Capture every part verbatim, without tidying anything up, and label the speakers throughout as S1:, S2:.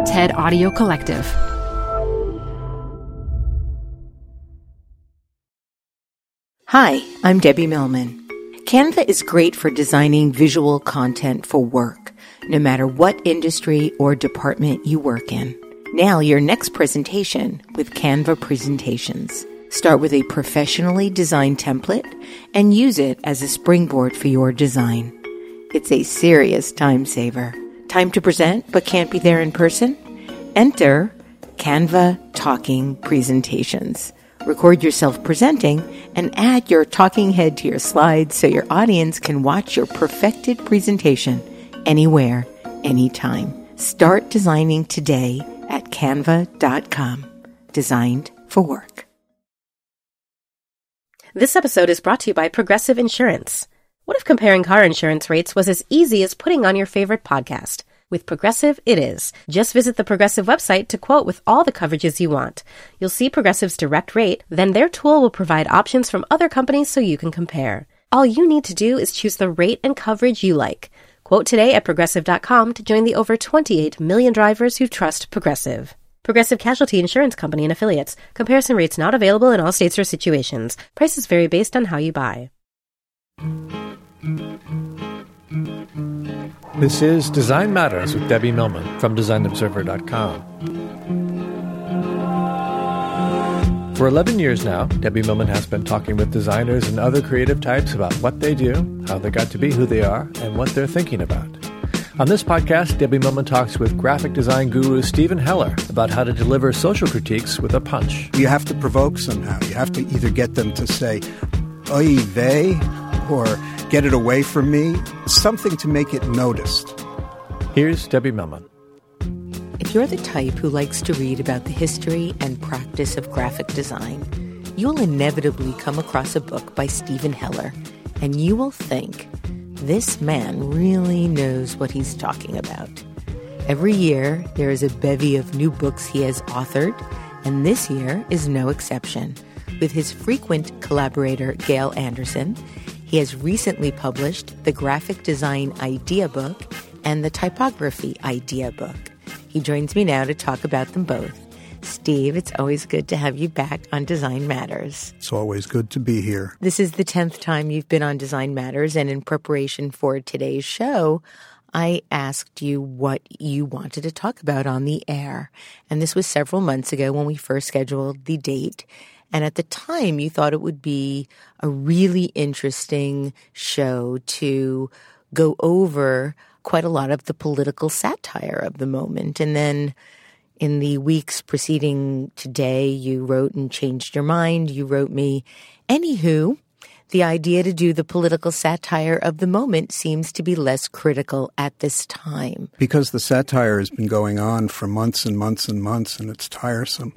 S1: TED Audio Collective.
S2: Hi, I'm Debbie Millman. Canva is great for designing visual content for work, no matter what industry or department you work in. Now, your next presentation with Canva Presentations. Start with a professionally designed template and use it as a springboard for your design. It's a serious time saver. Time to present but can't be there in person? Enter Canva Talking Presentations. Record yourself presenting and add your talking head to your slides so your audience can watch your perfected presentation anywhere, anytime. Start designing today at canva dot com. Designed for work.
S3: This episode is brought to you by Progressive Insurance. What if comparing car insurance rates was as easy as putting on your favorite podcast? With Progressive, it is. Just visit the Progressive website to quote with all the coverages you want. You'll see Progressive's direct rate, then their tool will provide options from other companies so you can compare. All you need to do is choose the rate and coverage you like. Quote today at progressive dot com to join the over twenty-eight million drivers who trust Progressive. Progressive Casualty Insurance Company and Affiliates. Comparison rates not available in all states or situations. Prices vary based on how you buy.
S4: This is Design Matters with Debbie Millman from design observer dot com. For eleven years now, Debbie Millman has been talking with designers and other creative types about what they do, how they got to be who they are, and what they're thinking about. On this podcast, Debbie Millman talks with graphic design guru Stephen Heller about how to deliver social critiques with a punch.
S5: You have to provoke somehow. You have to either get them to say, oy vey, or get it away from me, something to make it noticed.
S4: Here's Debbie Millman.
S2: If you're the type who likes to read about the history and practice of graphic design, you'll inevitably come across a book by Stephen Heller, and you will think, this man really knows what he's talking about. Every year, there is a bevy of new books he has authored, and this year is no exception. With his frequent collaborator, Gail Anderson, he has recently published the Graphic Design Idea Book and the Typography Idea Book. He joins me now to talk about them both. Steve, it's always good to have you back on Design Matters.
S5: It's always good to be here.
S2: This is the tenth time you've been on Design Matters, and in preparation for today's show, I asked you what you wanted to talk about on the air. And this was several months ago when we first scheduled the date. And at the time, you thought it would be a really interesting show to go over quite a lot of the political satire of the moment. And then in the weeks preceding today, you wrote and changed your mind. You wrote me, anywho, the idea to do the political satire of the moment seems to be less critical at this time.
S5: Because the satire has been going on for months and months and months, and it's tiresome.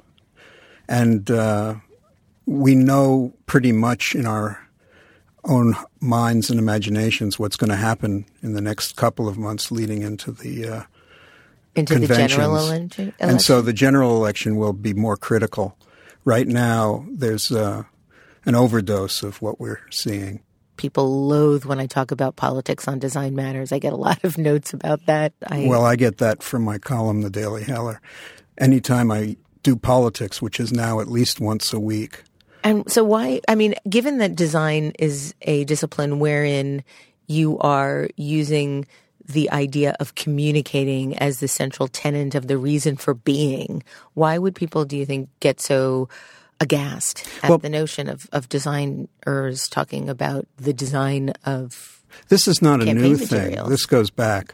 S5: And uh, we know pretty much in our own minds and imaginations what's going to happen in the next couple of months leading into the uh,
S2: into
S5: conventions.
S2: the general election.
S5: And so the general election will be more critical. Right now, there's uh, an overdose of what we're seeing.
S2: People loathe when I talk about politics on Design Matters. I get a lot of notes about that. I,
S5: well, I get that from my column, The Daily Heller. Anytime I do politics, which is now at least once a week.
S2: And so why, I mean, given that design is a discipline wherein you are using the idea of communicating as the central tenet of the reason for being, why would people, do you think, get so aghast at well, the notion of, of designers talking about the design of
S5: This is not a new
S2: materials?
S5: thing. This goes back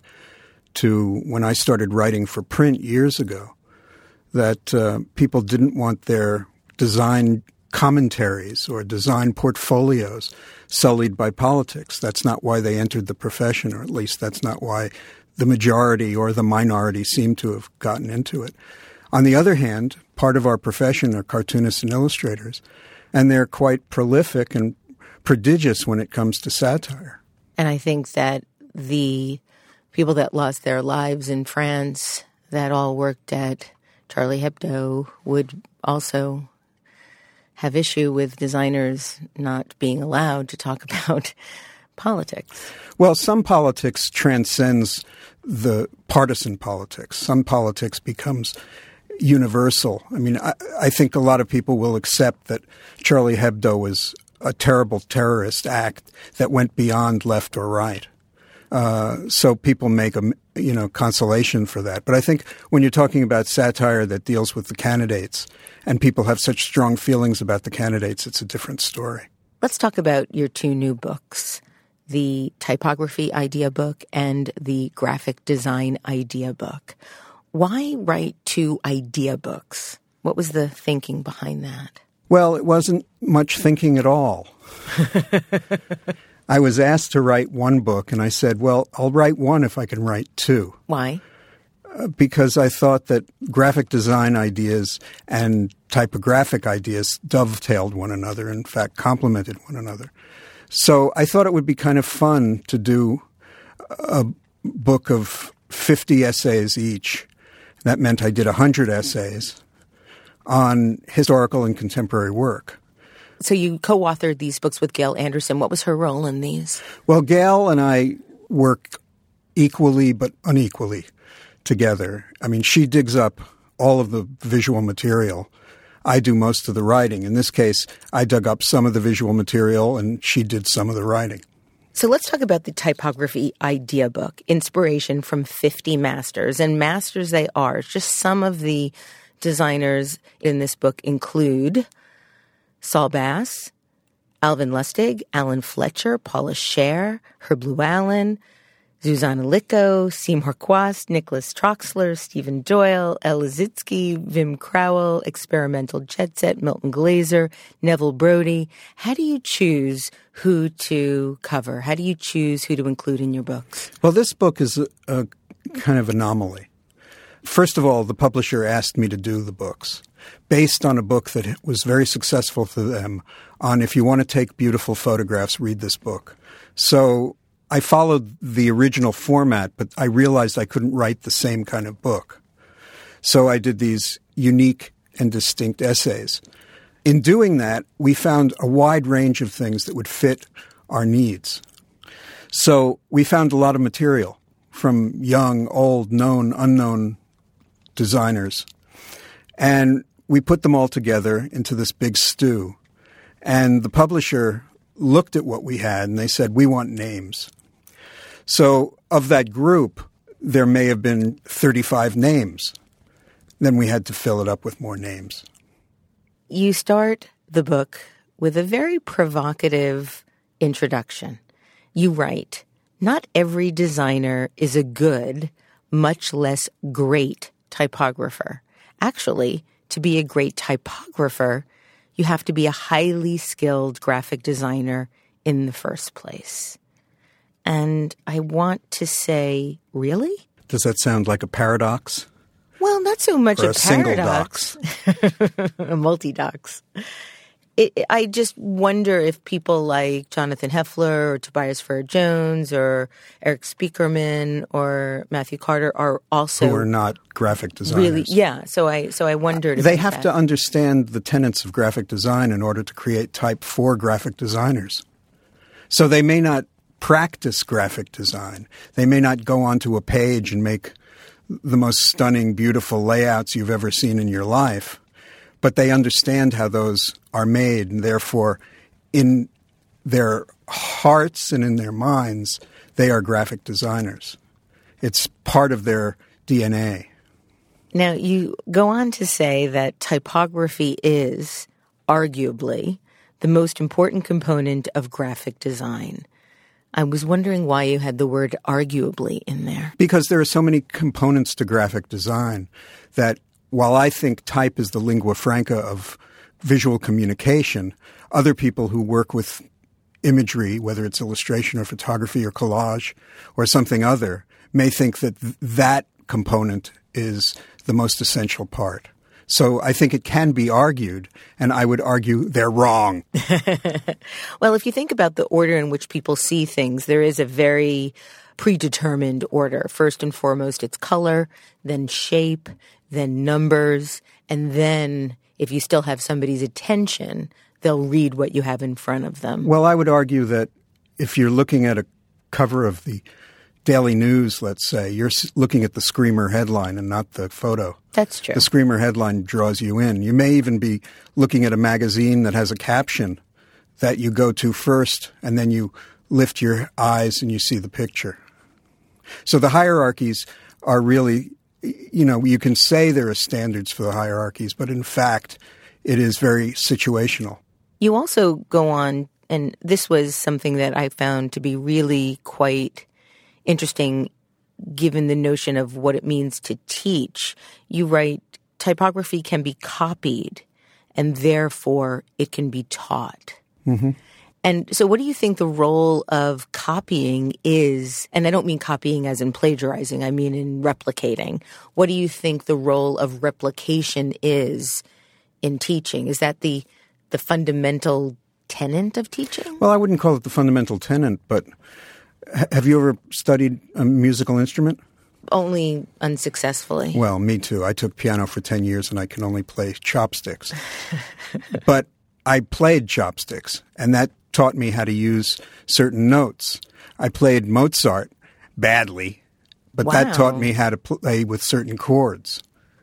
S5: to when I started writing for print years ago, that uh, people didn't want their design commentaries or design portfolios sullied by politics. That's not why they entered the profession, or at least that's not why the majority or the minority seem to have gotten into it. On the other hand, part of our profession are cartoonists and illustrators, and they're quite prolific and prodigious when it comes to satire.
S2: And I think that the people that lost their lives in France that all worked at Charlie Hebdo would also have issue with designers not being allowed to talk about
S3: politics.
S5: Well, some politics transcends the partisan politics. Some politics becomes universal. I mean, I, I think a lot of people will accept that Charlie Hebdo was a terrible terrorist act that went beyond left or right. Uh, so people make a, you know, consolation for that. But I think when you're talking about satire that deals with the candidates and people have such strong feelings about the candidates, it's a different story.
S2: Let's talk about your two new books, the typography idea book and the graphic design idea book. Why write two idea books? What was the thinking behind that?
S5: Well, it wasn't much thinking at all. I was asked to write one book, and I said, well, I'll write one if I can write two.
S2: Why?
S5: Uh, because I thought that graphic design ideas and typographic ideas dovetailed one another, in fact, complemented one another. So I thought it would be kind of fun to do a book of fifty essays each. That meant I did one hundred essays on historical and contemporary work.
S2: So you co-authored these books with Gail Anderson. What was her role in these?
S5: Well, Gail and I work equally but unequally together. I mean, she digs up all of the visual material. I do most of the writing. In this case, I dug up some of the visual material and she did some of the writing.
S2: So let's talk about the typography idea book, inspiration from fifty masters. And masters they are. Just some of the designers in this book include Saul Bass, Alvin Lustig, Alan Fletcher, Paula Scher, Herb Llewellyn, Zuzanna Licko, Seymour Quast, Nicholas Troxler, Stephen Doyle, El Lissitzky, Wim Crowell, Experimental Jet Set, Milton Glaser, Neville Brody. How do you choose who to cover? How do you choose who to include in your books?
S5: Well, this book is a, a kind of anomaly. First of all, the publisher asked me to do the books based on a book that was very successful for them on if you want to take beautiful photographs, read this book. So I followed the original format, but I realized I couldn't write the same kind of book. So I did these unique and distinct essays. In doing that, we found a wide range of things that would fit our needs. So we found a lot of material from young, old, known, unknown designers. And we put them all together into this big stew. And the publisher looked at what we had and they said, we want names. So of that group, there may have been thirty-five names. Then we had to fill it up with more names.
S2: You start the book with a very provocative introduction. You write, not every designer is a good, much less great typographer. Actually, to be a great typographer, you have to be a highly skilled graphic designer in the first place. And I want to say, really?
S5: Does that sound like a paradox?
S2: Well, not so much
S5: or
S2: a,
S5: a
S2: paradox. A multi-dox. It, I just wonder if people like Jonathan Heffler or Tobias Frere-Jones or Eric Spiekerman or Matthew Carter are also
S5: who are not graphic designers.
S2: Really, yeah. So I so I wondered.
S5: They have
S2: that.
S5: to understand the tenets of graphic design in order to create type for graphic designers. So they may not practice graphic design. They may not go onto a page and make the most stunning, beautiful layouts you've ever seen in your life. But they understand how those are made, and therefore in their hearts and in their minds, they are graphic designers. It's part of their D N A.
S2: Now, you go on to say that typography is, arguably, the most important component of graphic design. I was wondering why you had the word arguably in there.
S5: Because there are so many components to graphic design that while I think type is the lingua franca of visual communication, other people who work with imagery, whether it's illustration or photography or collage or something other, may think that th- that component is the most essential part. So I think it can be argued, and I would argue they're wrong.
S2: Well, if you think about the order in which people see things, there is a very predetermined order. First and foremost, it's color, then shape, then numbers, and then if you still have somebody's attention, they'll read what you have in front of them.
S5: Well, I would argue that if you're looking at a cover of the Daily News, let's say, you're looking at the Screamer headline and not the photo.
S2: That's true.
S5: The Screamer headline draws you in. You may even be looking at a magazine that has a caption that you go to first, and then you lift your eyes and you see the picture. So the hierarchies are really, you know, you can say there are standards for the hierarchies, but in fact, it is very situational.
S2: You also go on, and this was something that I found to be really quite interesting given the notion of what it means to teach. You write, typography can be copied, and therefore it can be taught.
S5: Mm-hmm.
S2: And so what do you think the role of copying is? And I don't mean copying as in plagiarizing. I mean in replicating. What do you think the role of replication is in teaching? Is that the the fundamental tenet of teaching?
S5: Well, I wouldn't call it the fundamental tenet, but ha- have you ever studied a musical instrument?
S2: Only unsuccessfully.
S5: Well, me too. I took piano for ten years and I can only play chopsticks. But I played chopsticks, and that taught me how to use certain notes. I played Mozart badly, but
S2: Wow.
S5: that taught me how to play with certain chords.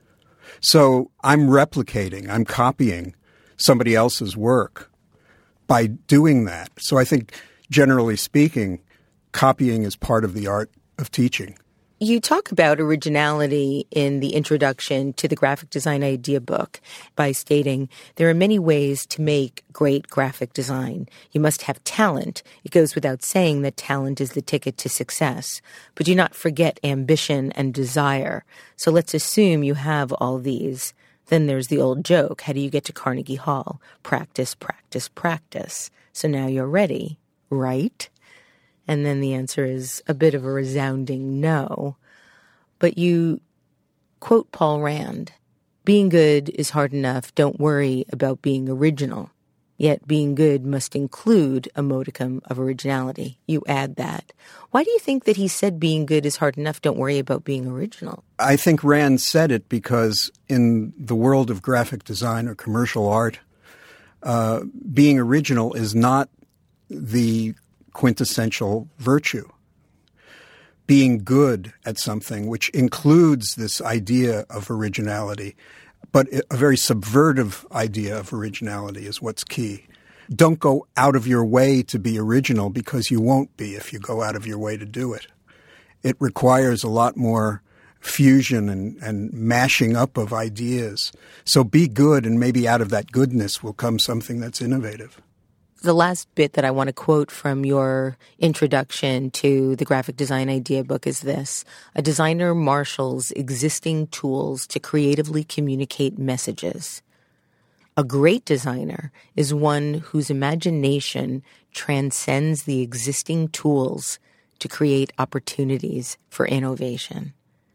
S5: So I'm replicating, I'm copying somebody else's work by doing that. So I think, generally speaking, copying is part of the art of teaching.
S2: You talk about originality in the introduction to the graphic design idea book by stating there are many ways to make great graphic design. You must have talent. It goes without saying that talent is the ticket to success. But do not forget ambition and desire. So let's assume you have all these. Then there's the old joke. How do you get to Carnegie Hall? Practice, practice, practice. So now you're ready, right? And then the answer is a bit of a resounding no. But you quote Paul Rand, being good is hard enough, don't worry about being original. Yet being good must include a modicum of originality. You add that. Why do you think that he said being good is hard enough, don't worry about being original?
S5: I think Rand said it because in the world of graphic design or commercial art, uh, being original is not the quintessential virtue. Being good at something, which includes this idea of originality, but a very subversive idea of originality is what's key. Don't go out of your way to be original, because you won't be if you go out of your way to do it. It requires a lot more fusion and, and mashing up of ideas. So be good, and maybe out of that goodness will come something that's innovative.
S2: The last bit that I want to quote from your introduction to the graphic design idea book is this. A designer marshals existing tools to creatively communicate messages. A great designer is one whose imagination transcends the existing tools to create opportunities for innovation.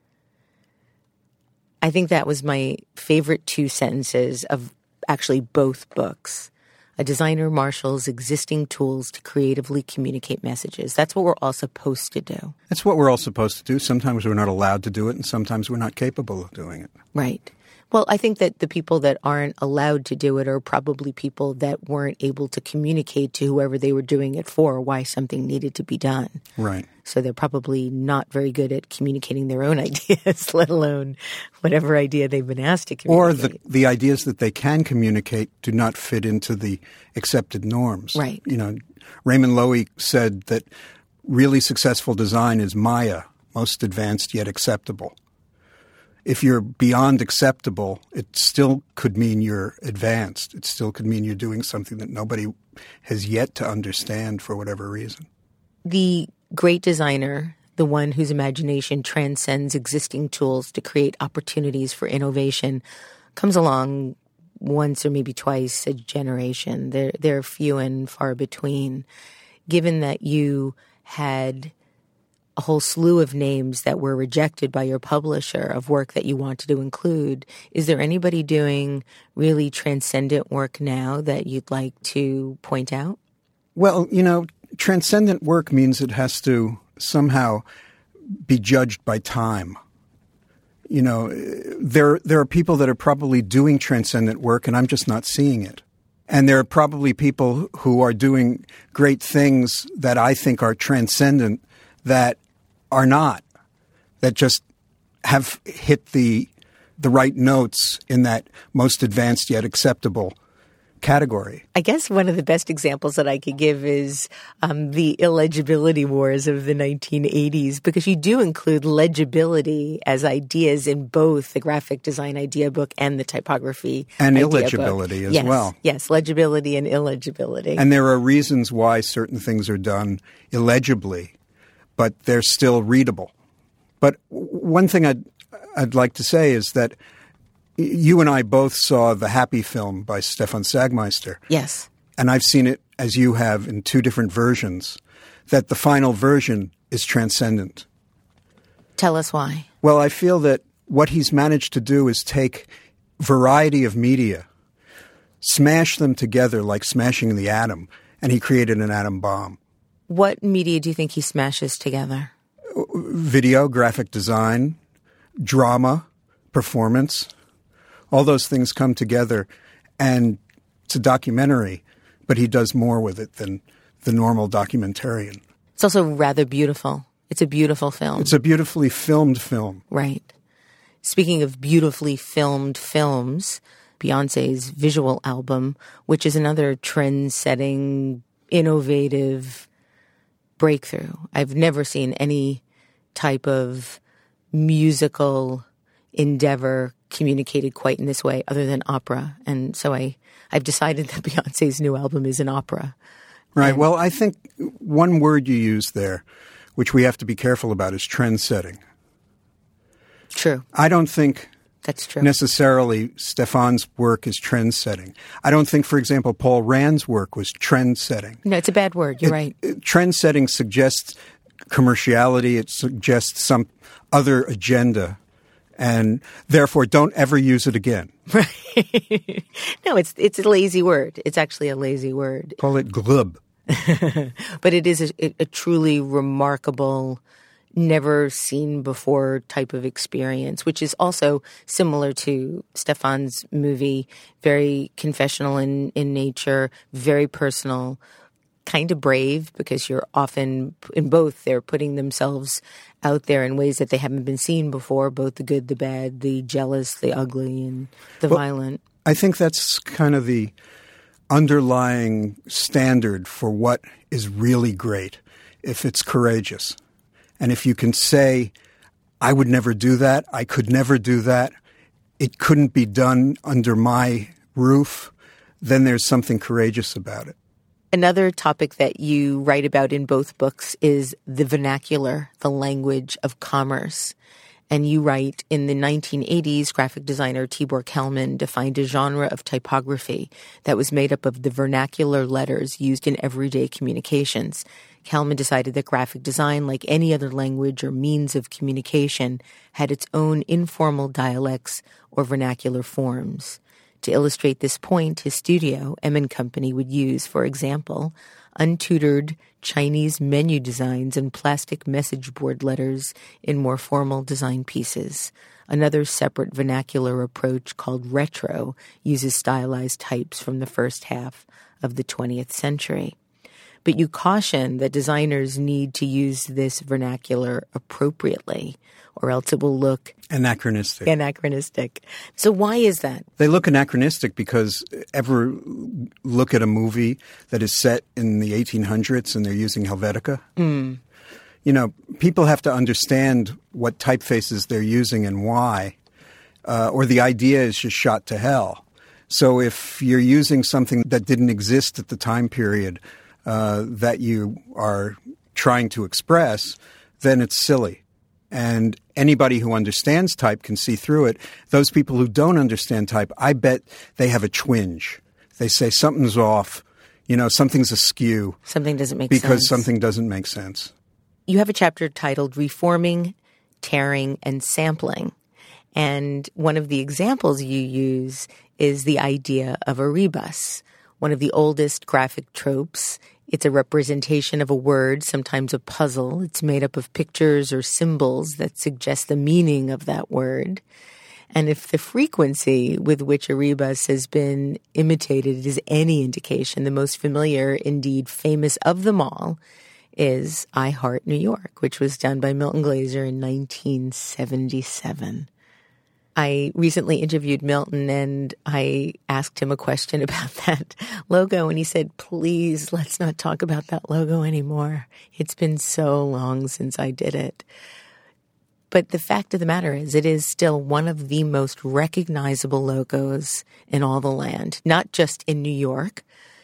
S2: I think that was my favorite two sentences of actually both books. A designer marshals existing tools to creatively communicate messages. That's what we're all supposed to do.
S5: That's what we're all supposed to do. Sometimes we're not allowed to do it, and sometimes we're not capable of doing it.
S2: Right. Well, I think that the people that aren't allowed to do it are probably people that weren't able to communicate to whoever they were doing it for why something needed to be done.
S5: Right.
S2: So they're probably not very good at communicating their own ideas, let alone whatever idea they've been asked to communicate.
S5: Or the, the ideas that they can communicate do not fit into the accepted norms.
S2: Right.
S5: You know, Raymond Loewy said that really successful design is Maya, most advanced yet acceptable. If you're beyond acceptable, it still could mean you're advanced. It still could mean you're doing something that nobody has yet to understand for whatever reason.
S2: The great designer, the one whose imagination transcends existing tools to create opportunities for innovation, comes along once or maybe twice a generation. They're, they're few and far between. Given that you had a whole slew of names that were rejected by your publisher of work that you wanted to include, is there anybody doing really transcendent work now that you'd like to point out?
S5: Well, you know, transcendent work means it has to somehow be judged by time. You know, there there are people that are probably doing transcendent work, and I'm just not seeing it. And there are probably people who are doing great things that I think are transcendent that are not, that just have hit the the right notes in that most advanced yet acceptable category.
S2: I guess one of the best examples that I could give is um, the illegibility wars of the nineteen eighties, because you do include legibility as ideas in both the graphic design idea book and the typography
S5: and
S2: idea
S5: illegibility
S2: book.
S5: as
S2: yes,
S5: well.
S2: Yes, legibility and illegibility.
S5: And there are reasons why certain things are done illegibly, but they're still readable. But one thing I'd, I'd like to say is that you and I both saw the Happy film by Stefan Sagmeister.
S2: Yes.
S5: And I've seen it, as you have, in two different versions, that the final version is transcendent.
S2: Tell us why.
S5: Well, I feel that what he's managed to do is take variety of media, smash them together like smashing the atom, and he created an atom bomb.
S2: What media do you think he smashes together?
S5: Video, graphic design, drama, performance. All those things come together, and it's a documentary, but he does more with it than the normal documentarian.
S2: It's also rather beautiful. It's a beautiful film.
S5: It's a beautifully filmed film.
S2: Right. Speaking of beautifully filmed films, Beyoncé's visual album, which is another trend-setting, innovative breakthrough. I've never seen any type of musical endeavor communicated quite in this way other than opera. And so I, I've decided that Beyoncé's new album is an opera.
S5: Right.
S2: And,
S5: well, I think one word you used there, which we have to be careful about, is trend-setting.
S2: True.
S5: I don't think
S2: That's true.
S5: necessarily Stefan's work is trend-setting. I don't think, for example, Paul Rand's work was trend-setting.
S2: No, it's a bad word. You're
S5: It-
S2: right.
S5: it- Trend-setting suggests commerciality. It suggests some other agenda. And therefore, don't ever use it again.
S2: Right. No, it's it's a lazy word. It's actually a lazy word.
S5: Call it glib.
S2: But it is a, a truly remarkable, never seen before type of experience, which is also similar to Stefan's movie, very confessional in, in nature, very personal, kind of brave, because you're often, in both, they're putting themselves out there in ways that they haven't been seen before, both the good, the bad, the jealous, the ugly, and the
S5: Well,
S2: violent.
S5: I think that's kind of the underlying standard for what is really great, if it's courageous. And if you can say, I would never do that, I could never do that, it couldn't be done under my roof, then there's something courageous about it.
S2: Another topic that you write about in both books is the vernacular, the language of commerce. And you write, in the nineteen eighties, graphic designer Tibor Kalman defined a genre of typography that was made up of the vernacular letters used in everyday communications. Kalman decided that graphic design, like any other language or means of communication, had its own informal dialects or vernacular forms. To illustrate this point, his studio, M and Company, would use, for example, untutored Chinese menu designs and plastic message board letters in more formal design pieces. Another separate vernacular approach called retro uses stylized types from the first half of the twentieth century. But you caution that designers need to use this vernacular appropriately, or else it will look
S5: Anachronistic.
S2: anachronistic. So why is that?
S5: They look anachronistic because ever look at a movie that is set in the eighteen hundreds and they're using Helvetica?
S2: Mm.
S5: You know, people have to understand what typefaces they're using and why, uh, or the idea is just shot to hell. So if you're using something that didn't exist at the time period uh, that you are trying to express, then it's silly. And anybody who understands type can see through it. Those people who don't understand type, I bet they have a twinge. They say something's off, you know, something's askew.
S2: Something doesn't make
S5: because
S2: sense.
S5: Because something doesn't make sense.
S2: You have a chapter titled Reforming, Tearing, and Sampling. And one of the examples you use is the idea of a rebus, one of the oldest graphic tropes. It's a representation of a word, sometimes a puzzle. It's made up of pictures or symbols that suggest the meaning of that word. And if the frequency with which a rebus has been imitated is any indication, the most familiar, indeed famous of them all is I Heart New York, which was done by Milton Glaser in nineteen seventy-seven. I recently interviewed Milton and I asked him a question about that logo, and he said, please, let's not talk about that logo anymore. It's been so long since I did it. But the fact of the matter is, it is still one of the most recognizable logos in all the land, not just in New York.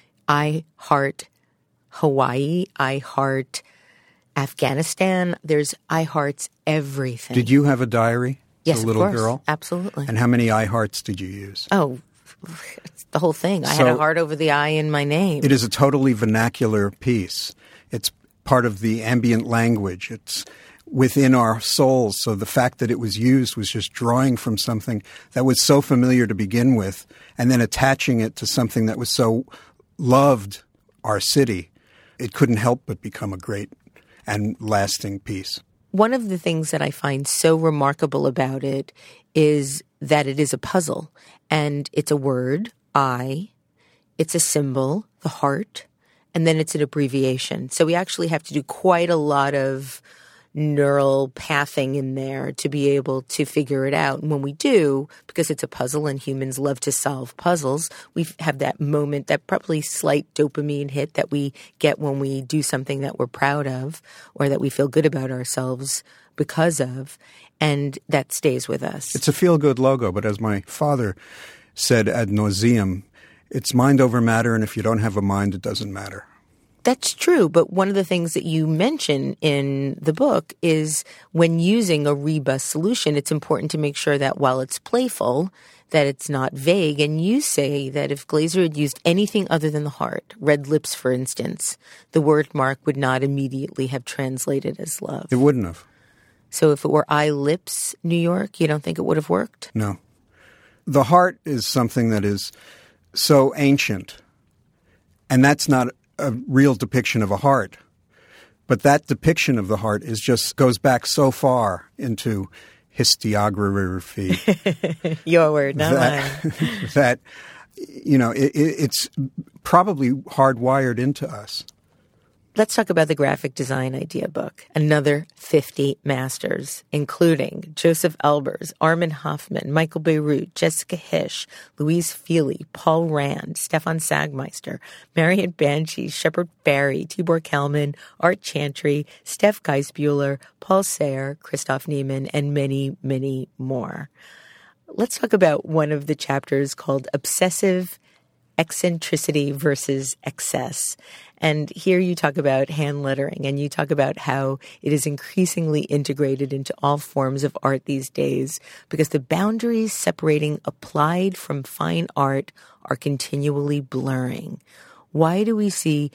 S2: I Heart Hawaii, I Heart Afghanistan. There's I Hearts everything.
S5: Did you have a diary?
S2: Yes,
S5: as a little
S2: of course.
S5: girl?
S2: Absolutely.
S5: And how many I Hearts did you use?
S2: Oh, it's the whole thing. I
S5: So-
S2: had a heart over the I in my name.
S5: It is a totally vernacular piece. It's part of the ambient language. It's within our souls. So the fact that it was used was just drawing from something that was so familiar to begin with and then attaching it to something that was so loved, our city. It couldn't help but become a great and lasting piece.
S2: One of the things that I find so remarkable about it is that it is a puzzle. And it's a word, I, it's a symbol, the heart, and then it's an abbreviation. So we actually have to do quite a lot of neural pathing in there to be able to figure it out. And when we do, because it's a puzzle and humans love to solve puzzles, we have that moment, that probably slight dopamine hit that we get when we do something that we're proud of or that we feel good about ourselves because of, and that stays with us.
S5: It's a feel-good logo, but as my father said ad nauseum, it's mind over matter, and if you don't have a mind, it doesn't matter.
S2: That's true, but one of the things that you mention in the book is when using a rebus solution, it's important to make sure that while it's playful, that it's not vague. And you say that if Glaser had used anything other than the heart, red lips, for instance, the word mark would not immediately have translated as love.
S5: It wouldn't have.
S2: So if it were I Lips New York, you don't think it would have worked?
S5: No. The heart is something that is so ancient, and that's not a real depiction of a heart. But that depiction of the heart is just goes back so far into historiography.
S2: Your word, not
S5: that,
S2: mine.
S5: that, you know, it, it's probably hardwired into us.
S2: Let's talk about the graphic design idea book. Another fifty masters, including Joseph Albers, Armin Hoffman, Michael Beirut, Jessica Hish, Louise Feely, Paul Rand, Stefan Sagmeister, Marion Banshee, Shepard Fairey, Tibor Kalman, Art Chantry, Steph Geisbuehler, Paul Sayre, Christoph Niemann, and many, many more. Let's talk about one of the chapters called Obsessive Eccentricity versus Excess. And here you talk about hand lettering, and you talk about how it is increasingly integrated into all forms of art these days because the boundaries separating applied from fine art are continually blurring. Why do we see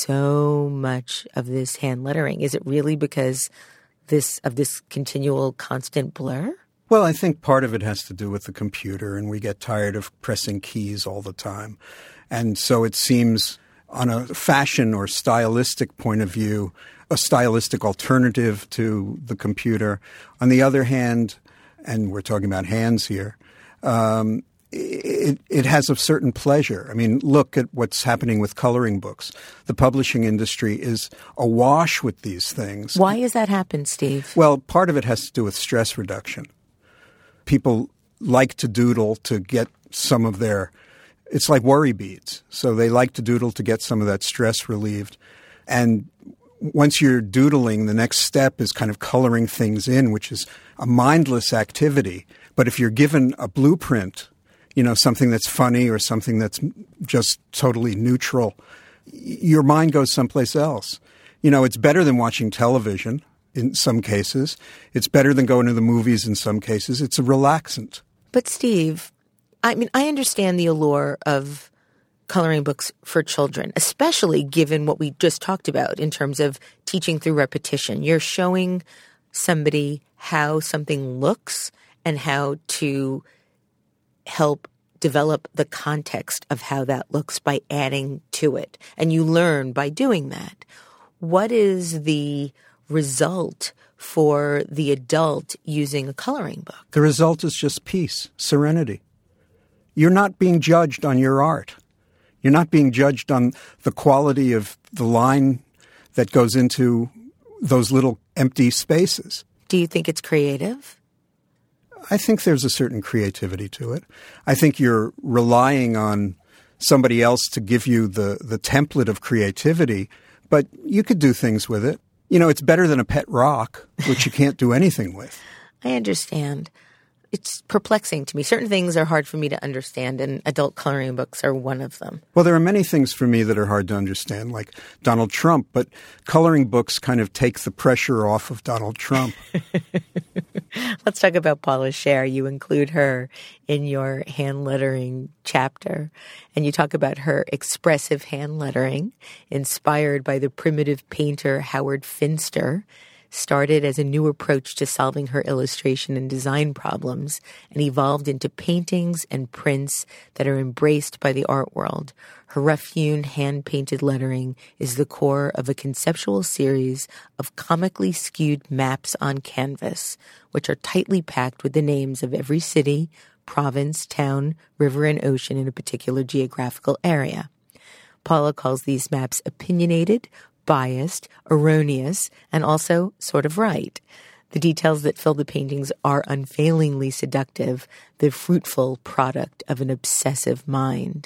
S2: so much of this hand lettering? Is it really because this of this continual constant blur?
S5: Well, I think part of it has to do with the computer, and we get tired of pressing keys all the time. And so it seems, on a fashion or stylistic point of view, a stylistic alternative to the computer. On the other hand, and we're talking about hands here, um, it, it has a certain pleasure. I mean, look at what's happening with coloring books. The publishing industry is awash with these things.
S2: Why has that happened, Steve?
S5: Well, part of it has to do with stress reduction. People like to doodle to get some of their – it's like worry beads. So they like to doodle to get some of that stress relieved. And once you're doodling, the next step is kind of coloring things in, which is a mindless activity. But if you're given a blueprint, you know, something that's funny or something that's just totally neutral, your mind goes someplace else. You know, it's better than watching television. In some cases. It's better than going to the movies in some cases. It's a relaxant.
S2: But Steve, I mean, I understand the allure of coloring books for children, especially given what we just talked about in terms of teaching through repetition. You're showing somebody how something looks and how to help develop the context of how that looks by adding to it. And you learn by doing that. What is the result for the adult using a coloring book?
S5: The result is just peace, serenity. You're not being judged on your art. You're not being judged on the quality of the line that goes into those little empty spaces.
S2: Do you think it's creative?
S5: I think there's a certain creativity to it. I think you're relying on somebody else to give you the, the template of creativity, but you could do things with it. You know, it's better than a pet rock, which you can't do anything with.
S2: I understand. It's perplexing to me. Certain things are hard for me to understand, and adult coloring books are one of them.
S5: Well, there are many things for me that are hard to understand, like Donald Trump, but coloring books kind of take the pressure off of Donald Trump.
S2: Let's talk about Paula Scher. You include her in your hand lettering chapter, and you talk about her expressive hand lettering, inspired by the primitive painter Howard Finster, started as a new approach to solving her illustration and design problems and evolved into paintings and prints that are embraced by the art world. Her rough-hewn, hand-painted lettering is the core of a conceptual series of comically skewed maps on canvas, which are tightly packed with the names of every city, province, town, river, and ocean in a particular geographical area. Paula calls these maps opinionated, biased, erroneous, and also sort of right. The details that fill the paintings are unfailingly seductive, the fruitful product of an obsessive mind.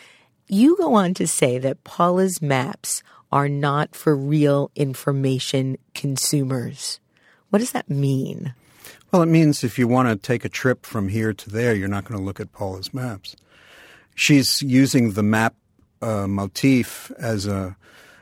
S2: You go on to say that Paula's maps are not for real information consumers. What does that mean?
S5: Well, it means if you want to take a trip from here to there, you're not going to look at Paula's maps. She's using the map uh, motif as a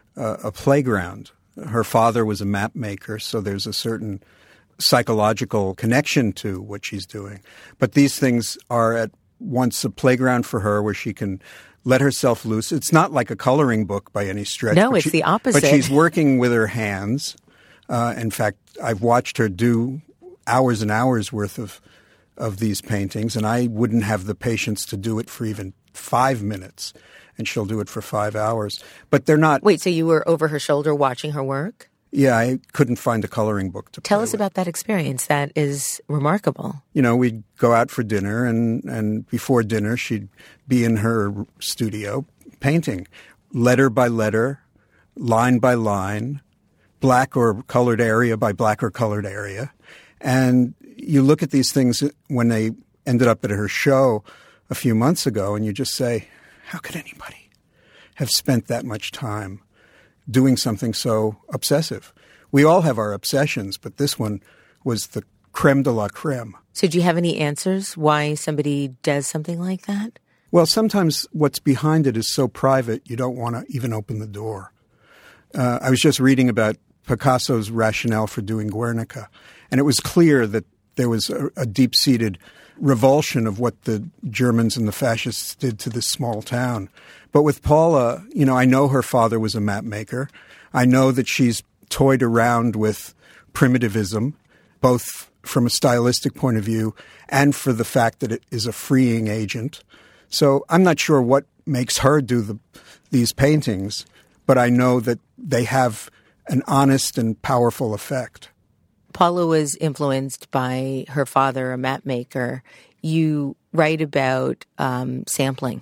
S5: a playground. Her father was a map maker, so there's a certain psychological connection to what she's doing. But these things are at once a playground for her where she can let herself loose. It's not like a coloring book by any stretch.
S2: No, it's
S5: she,
S2: the opposite.
S5: But she's working with her hands. Uh, in fact, I've watched her do hours and hours worth of of these paintings, and I wouldn't have the patience to do it for even five minutes. And she'll do it for five hours. But they're not...
S2: Wait, so you were over her shoulder watching her work?
S5: Yeah, I couldn't find a coloring book to
S2: Tell
S5: play
S2: us
S5: with.
S2: about that experience. That is remarkable.
S5: You know, we'd go out for dinner, and, and before dinner, she'd be in her studio painting, letter by letter, line by line, black or colored area by black or colored area. And you look at these things when they ended up at her show a few months ago, and you just say, how could anybody have spent that much time doing something so obsessive? We all have our obsessions, but this one was the creme de la creme.
S2: So do you have any answers why somebody does something like that?
S5: Well, sometimes what's behind it is so private you don't want to even open the door. Uh, I was just reading about Picasso's rationale for doing Guernica, and it was clear that there was a, a deep-seated revulsion of what the Germans and the fascists did to this small town. But with Paula, you know, I know her father was a map maker. I know that she's toyed around with primitivism, both from a stylistic point of view and for the fact that it is a freeing agent. So I'm not sure what makes her do the, these paintings, but I know that they have an honest and powerful effect.
S2: Paula was influenced by her father, a map maker. You write about um, sampling,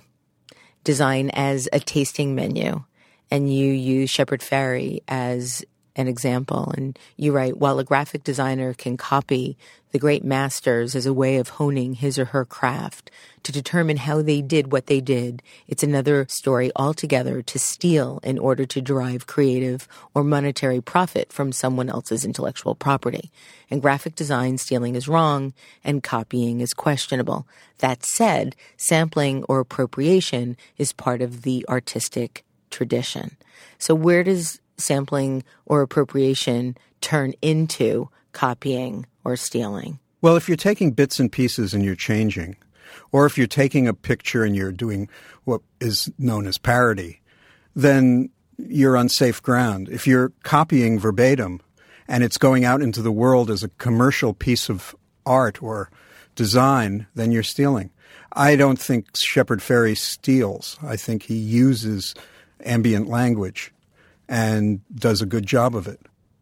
S2: design as a tasting menu, and you use Shepard Fairey as an example. And you write, while a graphic designer can copy the great masters as a way of honing his or her craft to determine how they did what they did, it's another story altogether to steal in order to derive creative or monetary profit from someone else's intellectual property. And graphic design stealing is wrong and copying is questionable. That said, sampling or appropriation is part of the artistic tradition. So where does sampling or appropriation turn into copying or stealing?
S5: Well, if you're taking bits and pieces and you're changing, or if you're taking a picture and you're doing what is known as parody, then you're on safe ground. If you're copying verbatim and it's going out into the world as a commercial piece of art or design, then you're stealing. I don't think Shepard Fairey steals. I think he uses ambient language and does a good job of it.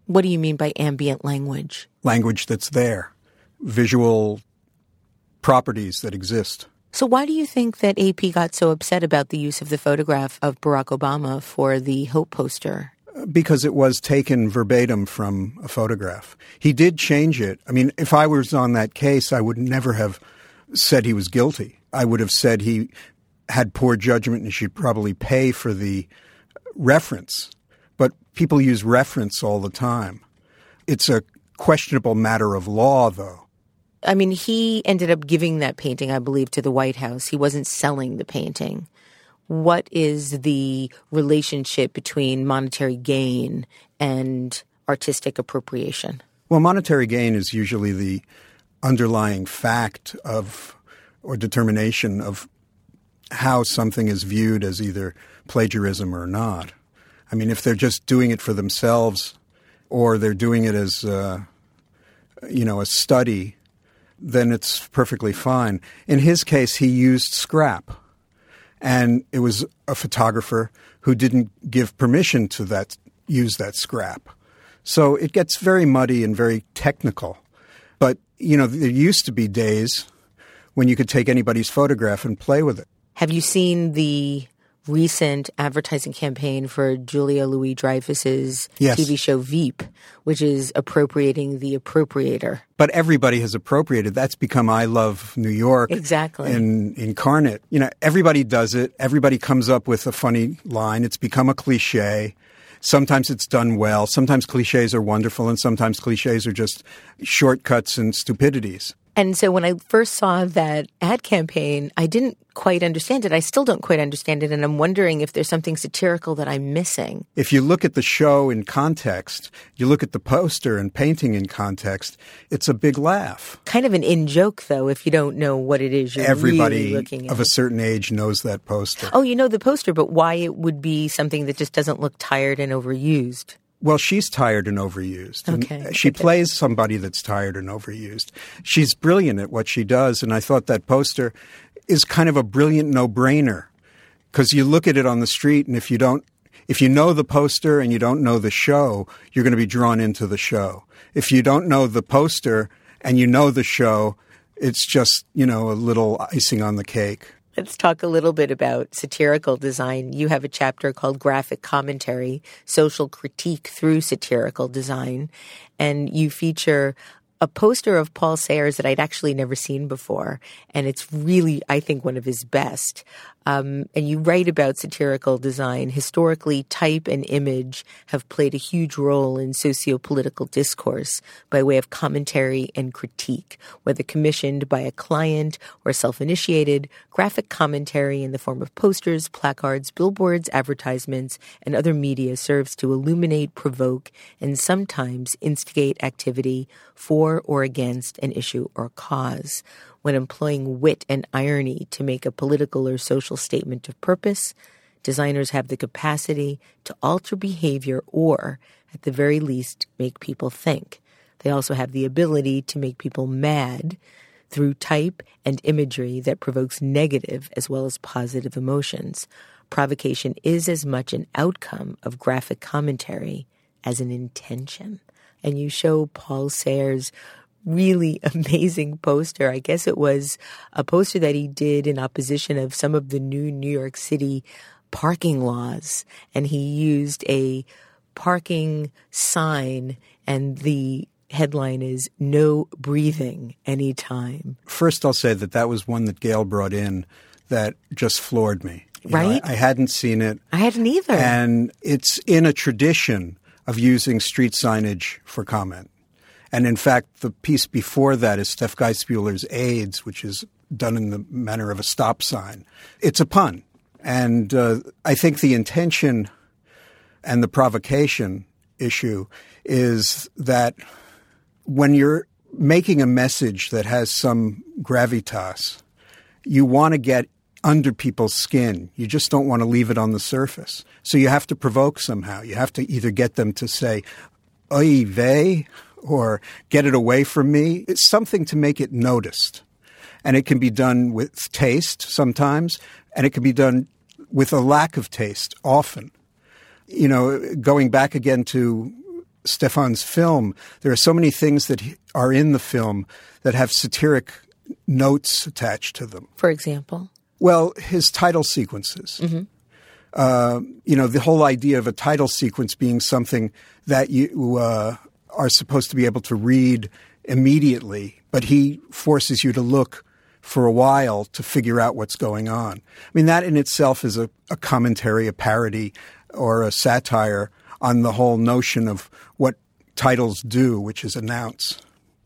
S2: What do you mean by ambient language?
S5: Language that's there. Visual properties that exist.
S2: So why do you think that A P got so upset about the use of the photograph of Barack Obama for the Hope poster?
S5: Because it was taken verbatim from a photograph. He did change it. I mean, if I was on that case, I would never have said he was guilty. I would have said he had poor judgment and should probably pay for the reference. But people use reference all the time. It's a questionable matter of law, though.
S2: I mean, he ended up giving that painting, I believe, to the White House. He wasn't selling the painting. What is the relationship between monetary gain and artistic appropriation?
S5: Well, monetary gain is usually the underlying fact of or determination of how something is viewed as either plagiarism or not. I mean, if they're just doing it for themselves or they're doing it as, uh, you know, a study, then it's perfectly fine. In his case, he used scrap. And it was a photographer who didn't give permission to that use that scrap. So it gets very muddy and very technical. But, you know, there used to be days when you could take anybody's photograph and play with it.
S2: Have you seen the recent advertising campaign for Julia Louis-Dreyfus's
S5: yes.
S2: T V show Veep, which is appropriating the appropriator?
S5: But everybody has appropriated. That's become I Love New York.
S2: Exactly.
S5: In, incarnate. You know, everybody does it. Everybody comes up with a funny line. It's become a cliche. Sometimes it's done well. Sometimes cliches are wonderful, and sometimes cliches are just shortcuts and stupidities.
S2: And so when I first saw that ad campaign, I didn't quite understand it. I still don't quite understand it, and I'm wondering if there's something satirical that I'm missing.
S5: If you look at the show in context, you look at the poster and painting in context, it's a big laugh.
S2: Kind of an in-joke, though, if you don't know what it is you're
S5: Everybody
S2: really looking at.
S5: of a certain age knows that poster.
S2: Oh, you know the poster, but why it would be something that just doesn't look tired and overused?
S5: Well, she's tired and overused. And
S2: okay.
S5: She
S2: okay.
S5: plays somebody that's tired and overused. She's brilliant at what she does, and I thought that poster is kind of a brilliant no-brainer because you look at it on the street, and if you don't, if you know the poster and you don't know the show, you're going to be drawn into the show. If you don't know the poster and you know the show, it's just, you know, a little icing on the cake.
S2: Let's talk a little bit about satirical design. You have a chapter called Graphic Commentary, Social Critique Through Satirical Design, and you feature a poster of Paul Sayers that I'd actually never seen before, and it's really, I think, one of his best. Um, and you write about satirical design. Historically, type and image have played a huge role in socio-political discourse by way of commentary and critique. Whether commissioned by a client or self-initiated, graphic commentary in the form of posters, placards, billboards, advertisements, and other media serves to illuminate, provoke, and sometimes instigate activity for or against an issue or cause. When employing wit and irony to make a political or social statement of purpose, designers have the capacity to alter behavior or, at the very least, make people think. They also have the ability to make people mad through type and imagery that provokes negative as well as positive emotions. Provocation is as much an outcome of graphic commentary as an intention. And you show Paul Sayers' really amazing poster. I guess it was a poster that he did in opposition of some of the new New York City parking laws. And he used a parking sign, and the headline is "No breathing anytime."
S5: First, I'll say that that was one that Gail brought in that just floored me. You
S2: right?
S5: know, I, I hadn't seen it.
S2: I hadn't either.
S5: And it's in a tradition of using street signage for comment. And in fact, the piece before that is Steph Geisbühler's AIDS, which is done in the manner of a stop sign. It's a pun. And uh, I think the intention and the provocation issue is that when you're making a message that has some gravitas, you want to get under people's skin. You just don't want to leave it on the surface. So you have to provoke somehow. You have to either get them to say, oy vey, or get it away from me. It's something to make it noticed. And it can be done with taste sometimes, and it can be done with a lack of taste often. You know, going back again to Stefan's film, there are so many things that are in the film that have satiric notes attached to them.
S2: For example?
S5: Well, his title sequences.
S2: Mm-hmm.
S5: Uh, you know, the whole idea of a title sequence being something that you uh, are supposed to be able to read immediately, but he forces you to look for a while to figure out what's going on. I mean, that in itself is a, a commentary, a parody, or a satire on the whole notion of what titles do, which is announce.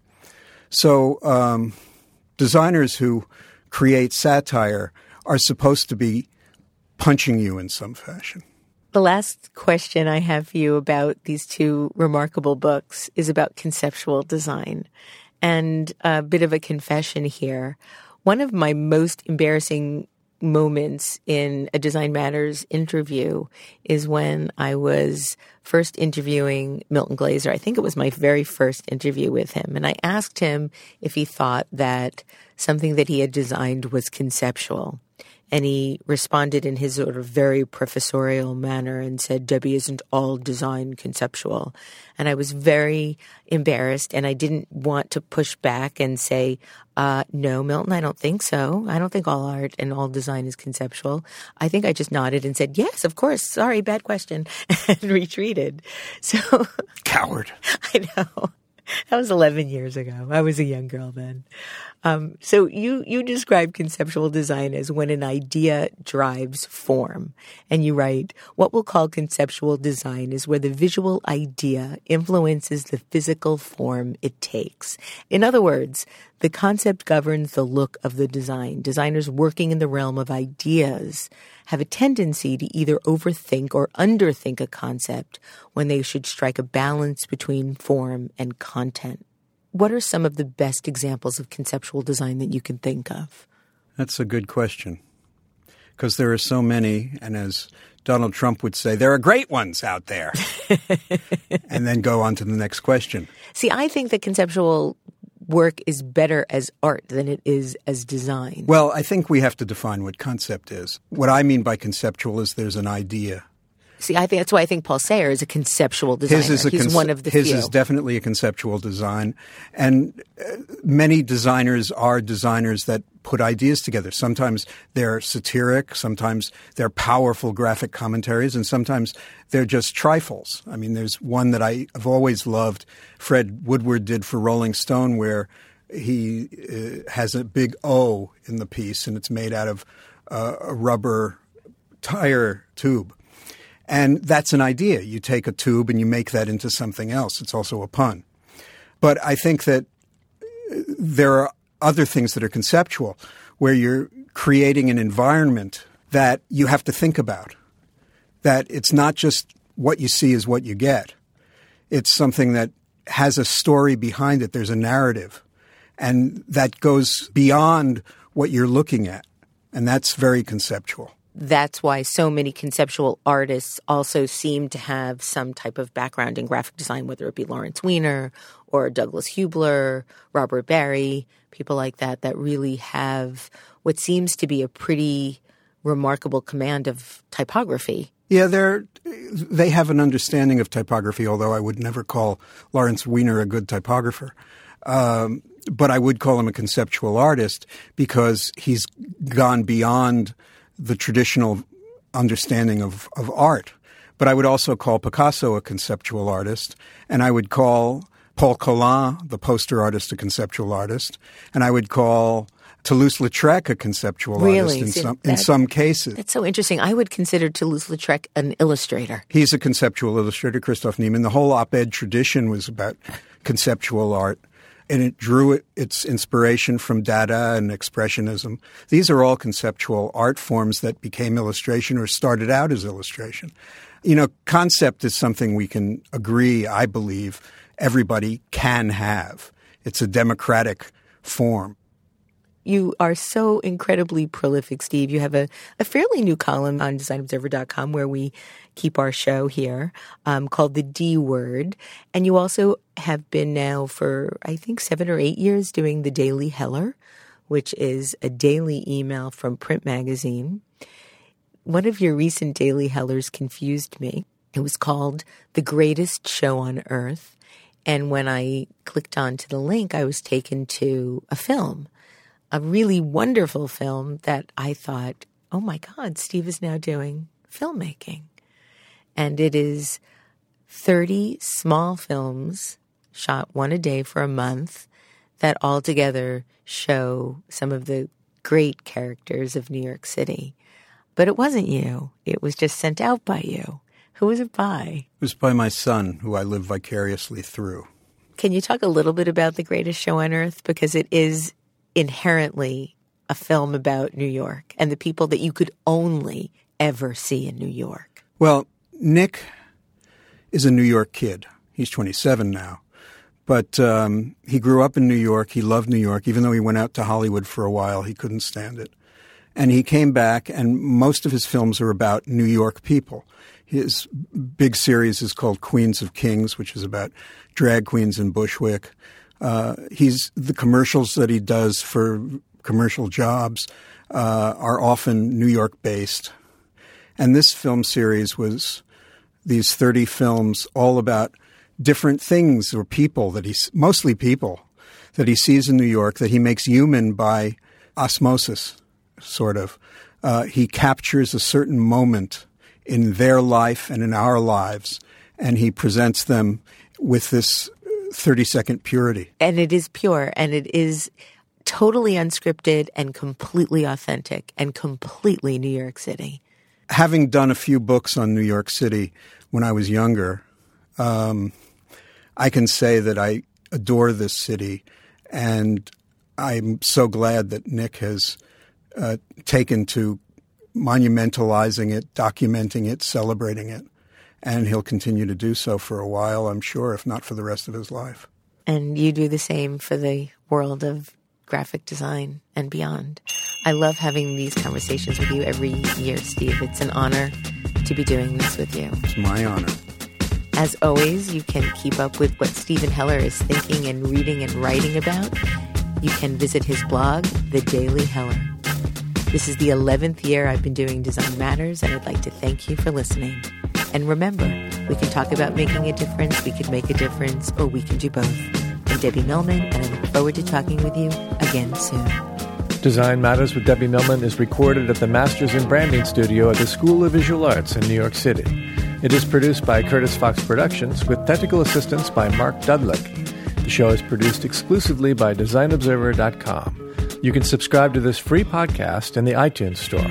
S5: So um, designers who create satire are supposed to be punching you in some fashion.
S2: The last question I have for you about these two remarkable books is about conceptual design. And a bit of a confession here. One of my most embarrassing moments in a Design Matters interview is when I was first interviewing Milton Glaser. I think it was my very first interview with him. And I asked him if he thought that something that he had designed was conceptual. And he responded in his sort of very professorial manner and said, Debbie, isn't all design conceptual? And I was very embarrassed, and I didn't want to push back and say, uh, no, Milton, I don't think so. I don't think all art and all design is conceptual. I think I just nodded and said, yes, of course. Sorry, bad question, and retreated. So
S5: Coward.
S2: I know. That was eleven years ago. I was a young girl then. Um, so you, you describe conceptual design as when an idea drives form. And you write, what we'll call conceptual design is where the visual idea influences the physical form it takes. In other words, the concept governs the look of the design. Designers working in the realm of ideas have a tendency to either overthink or underthink a concept when they should strike a balance between form and content. What are some of the best examples of conceptual design that you can think of?
S5: That's a good question, because there are so many, and as Donald Trump would say, there are great ones out there. And then go on to the next question.
S2: See, I think that conceptual work is better as art than it is as design.
S5: Well, I think we have to define what concept is. What I mean by conceptual is there's an idea.
S2: See, I think that's why I think Paul Sayer is a conceptual designer.
S5: His is a
S2: He's
S5: conce-
S2: one of the
S5: his
S2: few.
S5: is definitely a conceptual design. And uh, many designers are designers that put ideas together. Sometimes they're satiric, sometimes they're powerful graphic commentaries, and sometimes they're just trifles. I mean, there's one that I have always loved, Fred Woodward did for Rolling Stone, where he uh, has a big O in the piece, and it's made out of uh, a rubber tire tube. And that's an idea. You take a tube and you make that into something else. It's also a pun. But I think that there are other things that are conceptual, where you're creating an environment that you have to think about, that it's not just what you see is what you get. It's something that has a story behind it. There's a narrative. And that goes beyond what you're looking at. And that's very conceptual.
S2: That's why so many conceptual artists also seem to have some type of background in graphic design, whether it be Lawrence Weiner or Douglas Hubler, Robert Barry, people like that, that really have what seems to be a pretty remarkable command of typography.
S5: Yeah, they're, they have an understanding of typography, although I would never call Lawrence Weiner a good typographer. Um, but I would call him a conceptual artist because he's gone beyond the traditional understanding of, of art. But I would also call Picasso a conceptual artist, and I would call Paul Colin, the poster artist, a conceptual artist, and I would call Toulouse-Lautrec a conceptual
S2: really?
S5: artist in
S2: See,
S5: some
S2: that,
S5: in some cases.
S2: That's so interesting. I would consider Toulouse-Lautrec an illustrator.
S5: He's a conceptual illustrator, Christoph Niemann. The whole op-ed tradition was about conceptual art. And it drew it, its inspiration from Dada and Expressionism. These are all conceptual art forms that became illustration or started out as illustration. You know, concept is something we can agree, I believe, everybody can have. It's a democratic form.
S2: You are so incredibly prolific, Steve. You have a, a fairly new column on design observer dot com where we keep our show here um, called The D Word. And you also have been now for, I think, seven or eight years doing the Daily Heller, which is a daily email from Print Magazine. One of your recent Daily Hellers confused me. It was called The Greatest Show on Earth. And when I clicked onto the link, I was taken to a film, a really wonderful film that I thought, oh my God, Steve is now doing filmmaking. And it is thirty small films shot one a day for a month that all together show some of the great characters of New York City. But it wasn't you. It was just sent out by you. Who was it by?
S5: It was by my son, who I live vicariously through.
S2: Can you talk a little bit about The Greatest Show on Earth? Because it is inherently a film about New York and the people that you could only ever see in New York.
S5: Well, Nick is a New York kid. He's twenty-seven now. But um, he grew up in New York. He loved New York. Even though he went out to Hollywood for a while, he couldn't stand it. And he came back, and most of his films are about New York people. His big series is called Queens of Kings, which is about drag queens in Bushwick. Uh, he's the commercials that he does for commercial jobs uh, are often New York-based. And this film series was these thirty films all about different things or people that he's mostly people that he sees in New York that he makes human by osmosis, sort of. Uh, he captures a certain moment in their life and in our lives, and he presents them with this thirty-second purity.
S2: And it is pure, and it is totally unscripted and completely authentic and completely New York City.
S5: Having done a few books on New York City when I was younger, um, I can say that I adore this city, and I'm so glad that Nick has uh, taken to monumentalizing it, documenting it, celebrating it, and he'll continue to do so for a while, I'm sure, if not for the rest of his life.
S2: And you do the same for the world of graphic design and beyond. I love having these conversations with you every year, Steve. It's an honor to be doing this with you.
S5: It's my honor.
S2: As always, you can keep up with what Stephen Heller is thinking and reading and writing about. You can visit his blog, The Daily Heller. This is the eleventh year I've been doing Design Matters, and I'd like to thank you for listening. And remember, we can talk about making a difference, we can make a difference, or we can do both. I'm Debbie Millman, and I look forward to talking with you again soon.
S4: Design Matters with Debbie Millman is recorded at the Masters in Branding Studio at the School of Visual Arts in New York City. It is produced by Curtis Fox Productions with technical assistance by Mark Dudlick. The show is produced exclusively by Design Observer dot com. You can subscribe to this free podcast in the iTunes Store.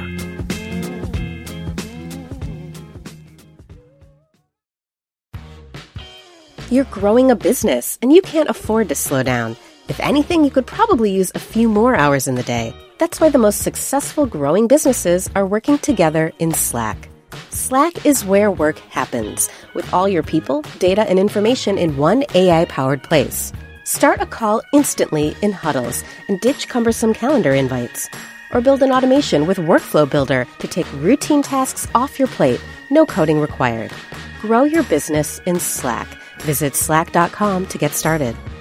S3: You're growing a business, and you can't afford to slow down. If anything, you could probably use a few more hours in the day. That's why the most successful growing businesses are working together in Slack. Slack is where work happens, with all your people, data, and information in one A I-powered place. Start a call instantly in huddles and ditch cumbersome calendar invites. Or build an automation with Workflow Builder to take routine tasks off your plate, no coding required. Grow your business in Slack. Visit slack dot com to get started.